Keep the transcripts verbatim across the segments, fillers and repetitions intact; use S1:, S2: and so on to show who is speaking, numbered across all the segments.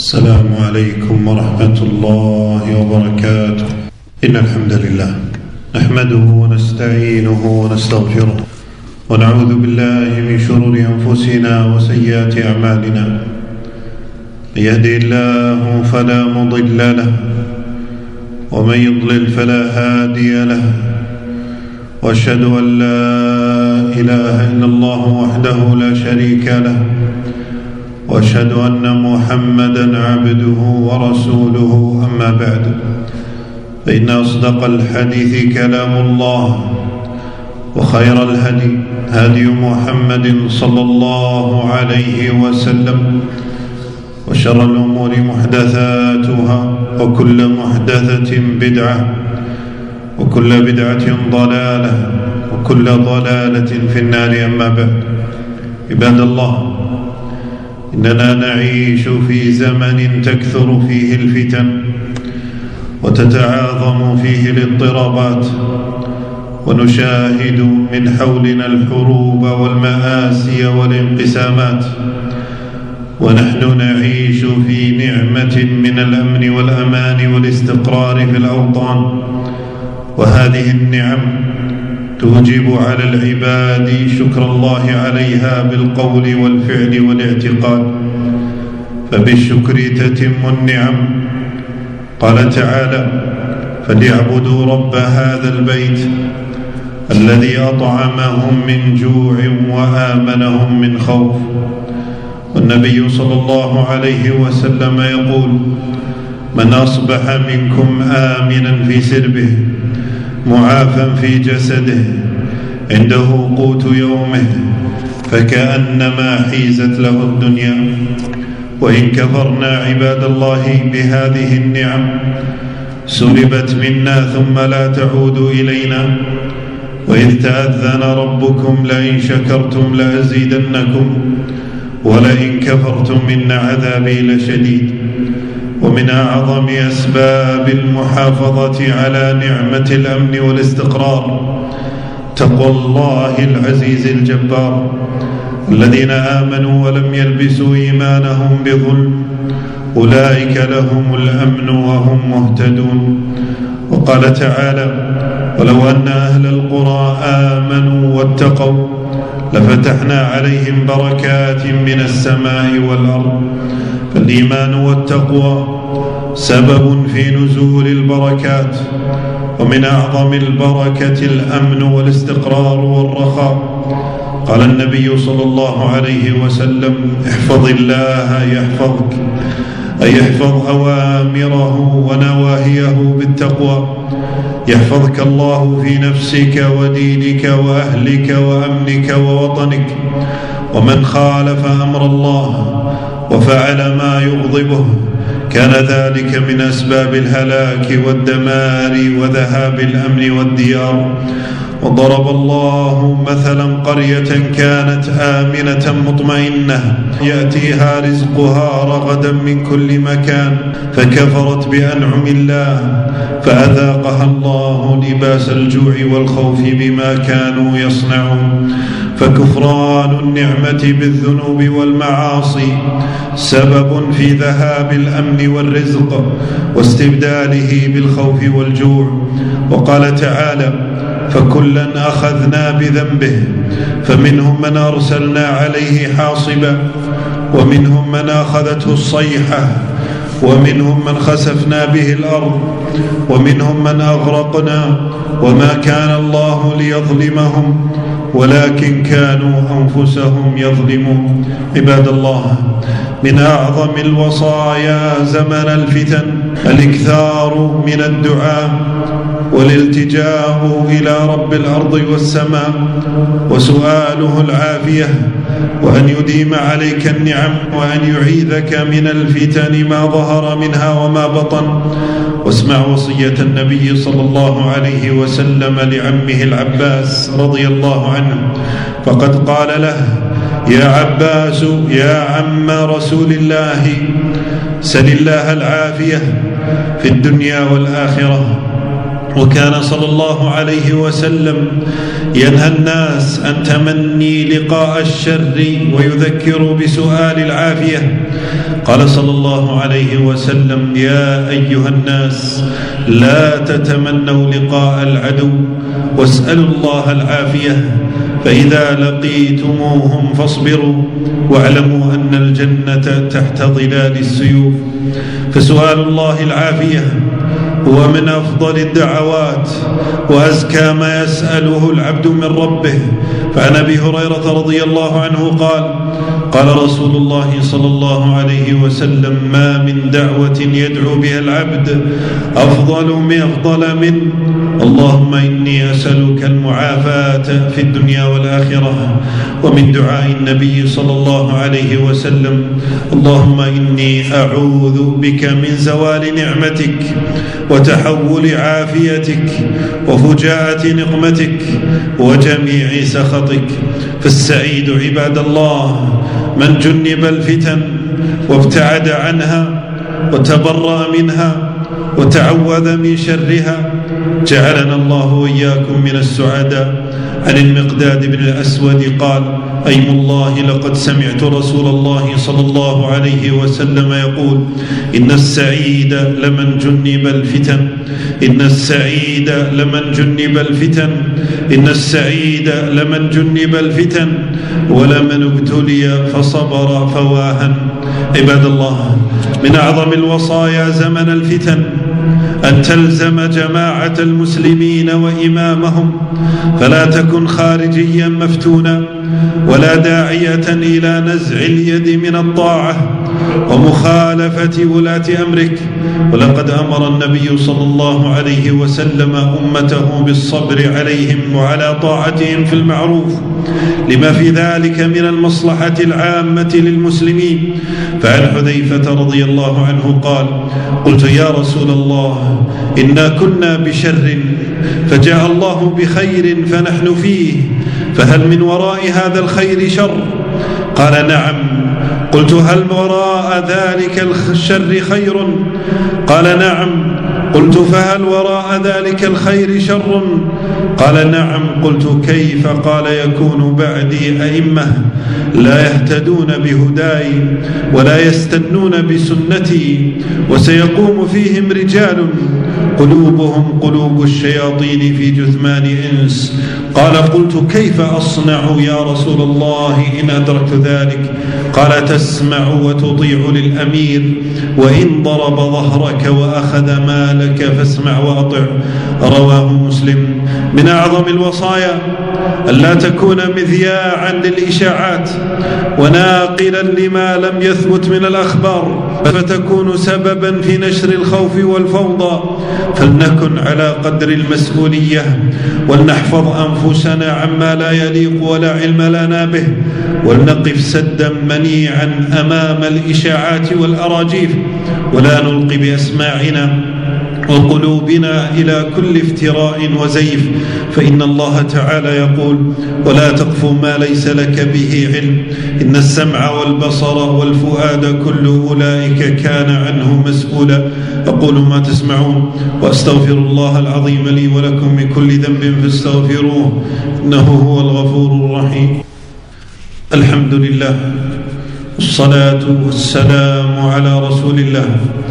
S1: السلام عليكم ورحمة الله وبركاته. إن الحمد لله نحمده ونستعينه ونستغفره ونعوذ بالله من شرور أنفسنا وسيئات أعمالنا. من يهده الله فلا مضل له ومن يضلل فلا هادي له، وأشهد أن لا إله إلا الله وحده لا شريك له، وأشهد أن محمدًا عبده ورسوله. أما بعد، فإن أصدق الحديث كلام الله، وخير الهدي هدي محمد صلى الله عليه وسلم، وشر الأمور محدثاتها، وكل محدثة بدعة، وكل بدعة ضلالة، وكل ضلالة في النار. أما بعد، عباد الله، إننا نعيش في زمن تكثر فيه الفتن وتتعاظم فيه الاضطرابات، ونشاهد من حولنا الحروب والمآسي والانقسامات، ونحن نعيش في نعمة من الأمن والأمان والاستقرار في الأوطان. وهذه النعم توجب على العباد شكر الله عليها بالقول والفعل والاعتقاد، فبالشكر تتم النعم. قال تعالى: فليعبدوا رب هذا البيت الذي أطعمهم من جوع وآمنهم من خوف. والنبي صلى الله عليه وسلم يقول: من أصبح منكم آمنا في سربه معافى في جسده عنده قوت يومه فكأنما حيزت له الدنيا. وإن كفرنا عباد الله بهذه النعم سلبت منا ثم لا تعود إلينا. وإذ تأذن ربكم لئن شكرتم لأزيدنكم ولئن كفرتم إن عذابي لشديد. ومن أعظم أسباب المحافظة على نعمة الأمن والاستقرار تقوى الله العزيز الجبار. الذين آمنوا ولم يلبسوا إيمانهم بظلم أولئك لهم الأمن وهم مهتدون. وقال تعالى: ولو أن أهل القرى آمنوا واتقوا لفتحنا عليهم بركات من السماء والأرض. فالإيمان والتقوى سبب في نزول البركات، ومن أعظم البركة الأمن والاستقرار والرخاء. قال النبي صلى الله عليه وسلم: احفظ الله يحفظك، أي احفظ أوامره ونواهيه بالتقوى يحفظك الله في نفسك ودينك وأهلك وأمنك ووطنك. ومن خالف أمر الله وفعل ما يغضبه كان ذلك من أسباب الهلاك والدمار وذهاب الأمن والديار. وضرب الله مثلا قرية كانت آمنة مطمئنة يأتيها رزقها رغدا من كل مكان فكفرت بأنعم الله فأذاقها الله لباس الجوع والخوف بما كانوا يصنعون. فكفران النعمة بالذنوب والمعاصي سبب في ذهاب الأمن والرزق واستبداله بالخوف والجوع. وقال تعالى: فكلا أخذنا بذنبه فمنهم من أرسلنا عليه حاصبا ومنهم من أخذته الصيحة ومنهم من خسفنا به الأرض ومنهم من أغرقنا وما كان الله ليظلمهم ولكن كانوا أنفسهم يظلمون. عباد الله، من أعظم الوصايا زمن الفتن الإكثار من الدعاء والالتجاء إلى رب الأرض والسماء وسؤاله العافية، وأن يديم عليك النعم، وأن يعيذك من الفتن ما ظهر منها وما بطن. واسمع وصية النبي صلى الله عليه وسلم لعمه العباس رضي الله عنه، فقد قال له: يا عباس يا عم رسول الله، سل الله العافية في الدنيا والآخرة، وكان صلى الله عليه وسلم ينهى الناس عن تمني لقاء الشر ويذكر بسؤال العافية. قال صلى الله عليه وسلم: يا أيها الناس لا تتمنوا لقاء العدو واسألوا الله العافية، فإذا لقيتموهم فاصبروا واعلموا أن الجنة تحت ظلال السيوف. فسؤال الله العافية هو من أفضل الدعوات وأزكى ما يسأله العبد من ربه. فعن أبي هريرة رضي الله عنه قال: قال رسول الله صلى الله عليه وسلم: ما من دعوة يدعو بها العبد أفضل من أفضل من اللهم إني أسألك المعافاة في الدنيا والآخرة. ومن دعاء النبي صلى الله عليه وسلم: اللهم إني أعوذ بك من زوال نعمتك وتحول عافيتك وفجاءة نقمتك وجميع سخطك. فالسعيد عباد الله من جنب الفتن وابتعد عنها وتبرأ منها وتعوذ من شرها. جعلنا الله وإياكم من السعداء. عن المقداد بن الأسود قال: أيم الله لقد سمعت رسول الله صلى الله عليه وسلم يقول: إن السعيد لمن جنب الفتن إن السعيد لمن جنب الفتن إن السعيد لمن جنب الفتن ولمن ابتلي فصبر فواهن. عباد الله، من أعظم الوصايا زمن الفتن أن تلزم جماعة المسلمين وإمامهم، فلا تكن خارجيا مفتونا ولا داعية إلى نزع اليد من الطاعة ومخالفة ولاة أمرك. ولقد أمر النبي صلى الله عليه وسلم أمته بالصبر عليهم وعلى طاعتهم في المعروف لما في ذلك من المصلحة العامة للمسلمين. فعن حذيفة رضي الله عنه قال: قلت يا رسول الله إنا كنا بشر فجاء الله بخير فنحن فيه، فهل من وراء هذا الخير شر؟ قال: نعم. قلت: هل وراء ذلك الشر خير؟ قال: نعم. قلت: فهل وراء ذلك الخير شر؟ قال: نعم. قلت: كيف؟ قال: يكون بعدي أئمة لا يهتدون بهداي ولا يستنون بسنتي، وسيقوم فيهم رجال قلوبهم قلوب الشياطين في جثمان إنس. قال: قلت: كيف أصنع يا رسول الله إن أدركت ذلك؟ قال: تسمع وتطيع للأمير، وإن ضرب ظهرك وأخذ مالك فاسمع وأطع. رواه مسلم. من أعظم الوصايا ألا تكون مذياعا للإشاعات وناقلا لما لم يثبت من الأخبار فتكون سببا في نشر الخوف والفوضى. فلنكن على قدر المسؤولية ولنحفظ أنفسنا عما لا يليق ولا علم لنا به، ولنقف سدا منيعا أمام الإشاعات والأراجيف، ولا نلقي بأسماعنا وقلوبنا إلى كل افتراء وزيف. فإن الله تعالى يقول: ولا تقف ما ليس لك به علم إن السمع والبصر والفؤاد كل أولئك كان عنه مسؤولا. أقول ما تسمعون وأستغفر الله العظيم لي ولكم من كل ذنب فاستغفروه إنه هو الغفور الرحيم. الحمد لله والصلاة والسلام على رسول الله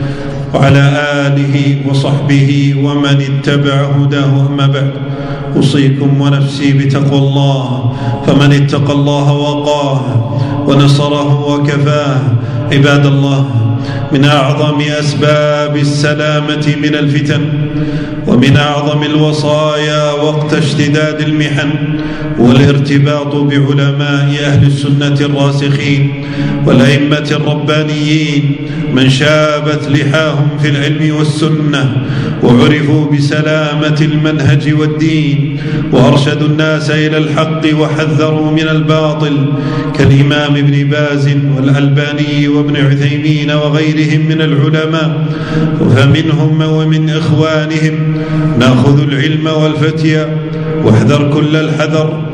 S1: وعلى آله وصحبه ومن اتبع هداه. أما بعد، أوصيكم ونفسي بتقوى الله، فمن اتقى الله وقاه ونصره وكفاه. عباد الله، من أعظم أسباب السلامة من الفتن ومن أعظم الوصايا وقت اشتداد المحن والارتباط بعلماء أهل السنة الراسخين والأئمة الربانيين من شابت لحاهم في العلم والسنة وعرفوا بسلامة المنهج والدين وأرشدوا الناس إلى الحق وحذروا من الباطل، كالإمام ابن باز والألباني وابن عثيمين وغيرهم من العلماء. فمنهم ومن إخوانهم نأخذ العلم والفتيا، واحذر كل الحذر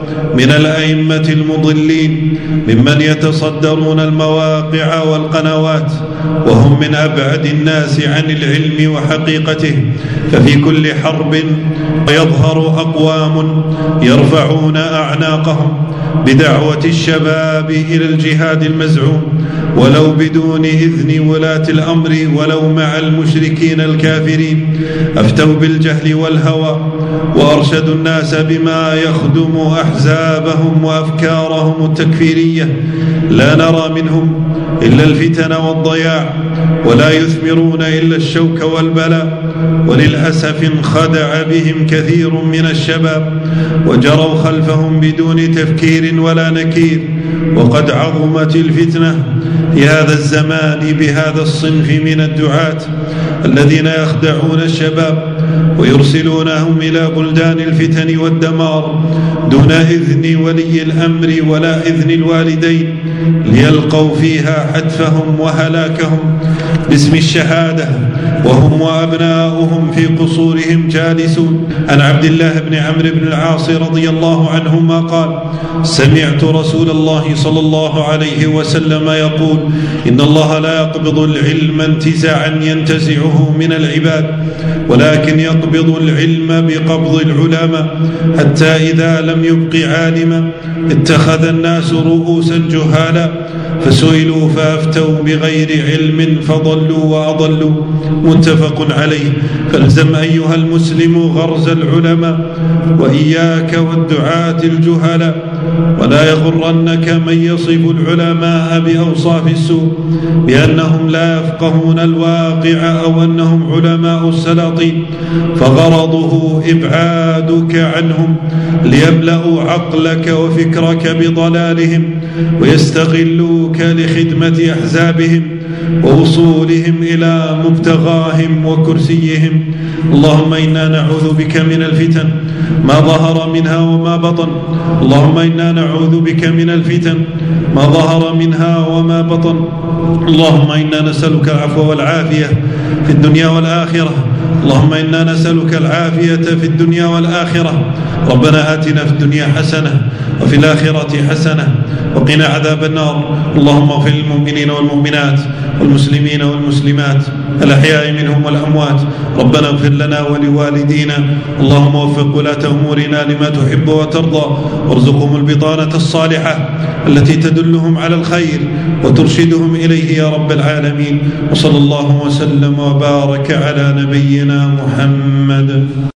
S1: من الأئمة المضلين ممن يتصدرون المواقع والقنوات وهم من أبعد الناس عن العلم وحقيقته. ففي كل حرب يظهر أقوام يرفعون أعناقهم بدعوة الشباب إلى الجهاد المزعوم ولو بدون إذن ولاة الأمر ولو مع المشركين الكافرين. أفتوا بالجهل والهوى وأرشدوا الناس بما يخدم أحزابهم وأفكارهم التكفيرية. لا نرى منهم إلا الفتن والضياع ولا يثمرون إلا الشوك والبلاء. وللأسف انخدع بهم كثير من الشباب وجروا خلفهم بدون تفكير ولا نكير. وقد عظمت الفتنة في هذا الزمان بهذا الصنف من الدعاة الذين يخدعون الشباب ويرسلونهم إلى بلدان الفتن والدمار دون إذن ولي الأمر ولا إذن الوالدين ليلقوا فيها حتفهم وهلاكهم باسم الشهادة وهم وأبناؤهم في قصورهم جالسون. عن عبد الله بن عمرو بن العاص رضي الله عنهما قال: سمعت رسول الله صلى الله عليه وسلم يقول: إن الله لا يقبض العلم انتزاعا ينتزعه من العباد ولكن يقبض العلم بقبض العلماء حتى إذا لم يبق عالما اتخذ الناس رؤوسا جهالا فسئلوا فأفتوا بغير علم فضلوا وأضلوا. متفق عليه. فالزم أيها المسلم غرز العلماء وإياك والدعاة الجهلاء ولا يغرنك من يصف العلماء بأوصاف السوء بأنهم لا يفقهون الواقع أو أنهم علماء السلاطين فغرضه إبعادك عنهم ليملأوا عقلك وفكرك بضلالهم ويستغلوك لخدمة أحزابهم ووصولهم إلى مبتغاهم وكرسيهم. اللهم إنا نعوذ بك من الفتن ما ظهر منها وما بطن. اللهم إنا نعوذ بك من الفتن ما ظهر منها وما بطن. اللهم إنا نسألك العفو والعافية في الدنيا والآخرة. اللهم إنا نسألك العافية في الدنيا والآخرة. ربنا آتنا في الدنيا حسنة وفي الآخرة حسنة وقنا عذاب النار. اللهم اغفر للمؤمنين والمؤمنات والمسلمين والمسلمات الأحياء منهم والأموات. ربنا اغفر لنا ولوالدينا. اللهم وفق ولاة أمورنا لما تحب وترضى وارزقهم البطانة الصالحة التي تدلهم على الخير وترشدهم إليه يا رب العالمين. وصلى الله وسلم وبارك على نبينا محمد.